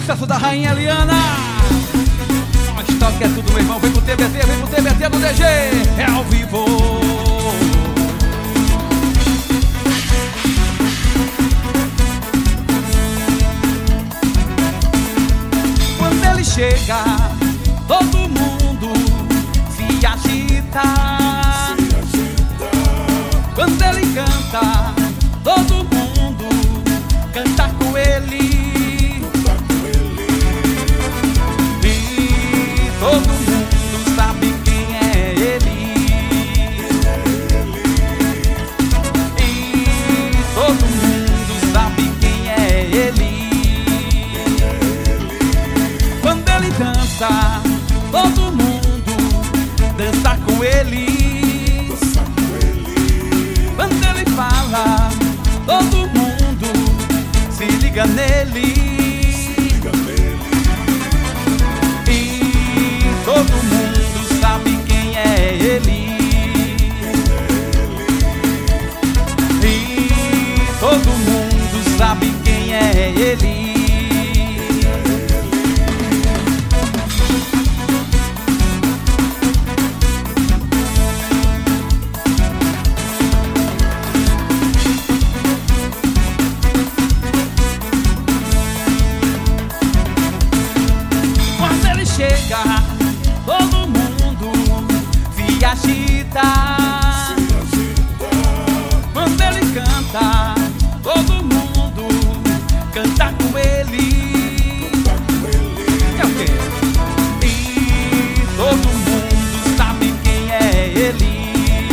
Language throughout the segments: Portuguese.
sucesso da rainha Eliana. Nós toca é tudo, meu irmão. Vem pro TBT, vem pro TBT do DG. É ao vivo. Quando ele chega, todo mundo se agita. Quando ele canta, todo mundo canta com ele. E todo mundo sabe quem é ele. E todo mundo sabe quem é ele. Quando ele dança, todo mundo dança com ele. Quando ele fala, todo mundo se liga nele. E todo mundo sabe quem é ele. E todo mundo sabe quem é ele. Chega, todo mundo se agita. Quando ele canta, todo mundo canta com ele. É o quê? E todo mundo sabe quem é ele.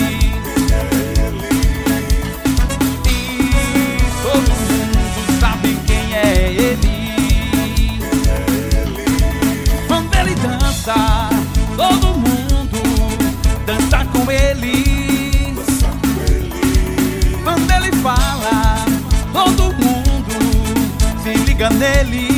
E todo mundo sabe quem é ele. Dança, todo mundo dança com ele. Quando ele fala, todo mundo se liga nele.